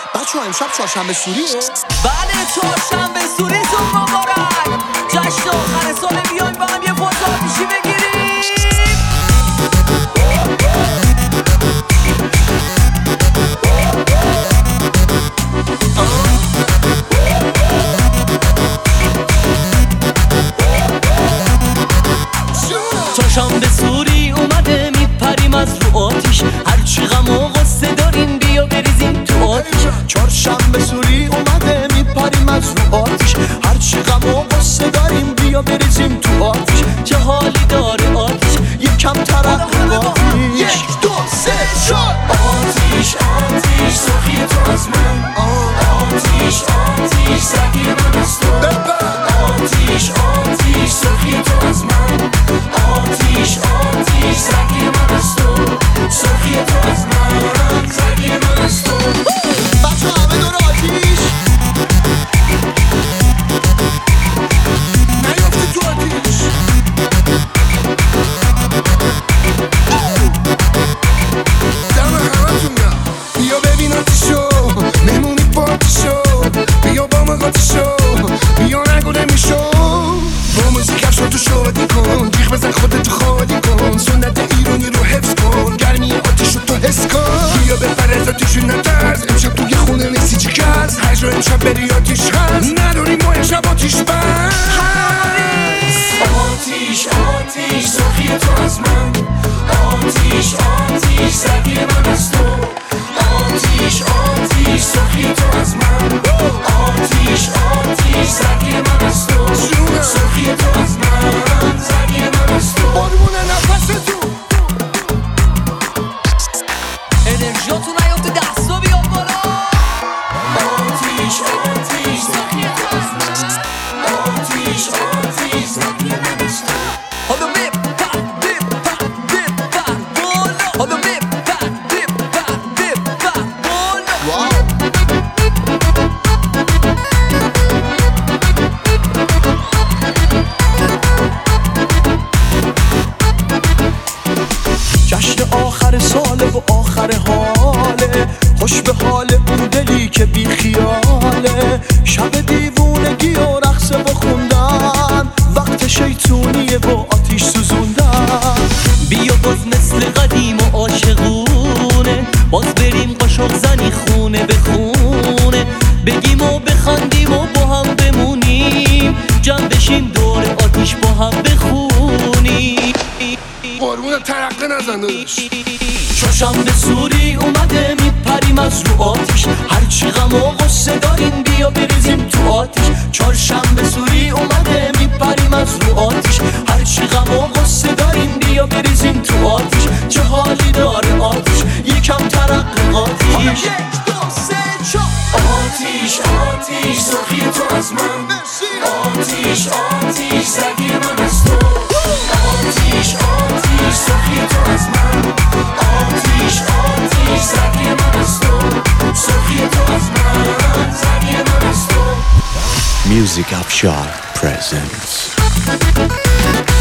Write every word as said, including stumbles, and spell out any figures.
بچه‌ها امشب چهارشنبه سوریه؟ بله چهارشنبه سوریتون مبارک. جشن آخر سال بیایم با هم یه فوز آتیشی بگیریم. چهارشنبه سوری اومده میپریم از رو آتیش، هرچی غم و غصه داریم بیا بریزیم تو آتیش. چهارشنبه سوری اومده میپریم از رو آتیش، هرچی غم و غصه داریم بیا بریزیم تو آتیش. چه حالی داره آتیش، یکم ترقی آتیش. یک دو سه چهار. آتیش آتیش سخی تو از من، آتیش آتیش سگی من از تو. آتیش آتیش سخی تو از من، آتیش آتیش سگی من از تو. سخی تو از من، سگی من از تو. بچه همه دور آتیش نیافتی تو آتیش. دم همه تون بیا ببین آتیشو، مهمونی پارتیشو، بیا با من قاطیشو، بیا نگو نمیشو. با موزیک افشار تو شادی کن، جیغ بزن خودتو خالی کن، سنت ایرانی رو حفظ کن، گرمی آتیشو تو حس کن. بیا بپر از آتیشو نترس، امشب توی خونه نیستی چی کس، هر جا امشب بری آتیش هست، نداریم ما امشب آتیش بس. آتیش آتیش سخی تو از من، آتیش آتیش سگی من از تو. آتیش آتیش سخی تو از من، آتیش آتیش سگی من از تو. سخی تو از من، سگی من از تو. قربون نفس تو انرژیاتون نیافته دستا بیا بالا. آتیش آتیش سخی تو از من، آتیش آتیش سگی من از تو. حالا بپر بپر بپر بالا. حالا بپر بپر بپر بالا. جشن آخر ساله و آخر حاله، خوش به حال اون دلی که بی خیاله. شب دیوونگی و رقصه و خوندن، وقت شیطونیه و آتیش سوزوندن. بیا باز مثل قدیم و عاشقونه، باز بریم قاشق زنی خونه به خونه، بگیم و بخندیم و با هم بمونیم، جمع بشیم دور آتیش با هم بخونیم. قربون ترقه نزن داداش. چهارشنبه سوری اومده میپریم از رو آتیش، هرچی غم و غصه داریم بیا بریزیم تو آتیش. چهارشنبه سوری اومده میپریم از رو آتیش، هرچی غم و غصه داریم بیا بریزیم تو آتیش. چه حالی داره آتیش، یکم ترقی آتیش. یک دو سه چهار. آتیش آتیش سخی تو از من، آتیش آتیش سگی من از تو. آتیش آتیش سخی تو از من، آتیش آتیش سگی من از تو. سخی تو از من، سگی من از تو. Music Afshar presents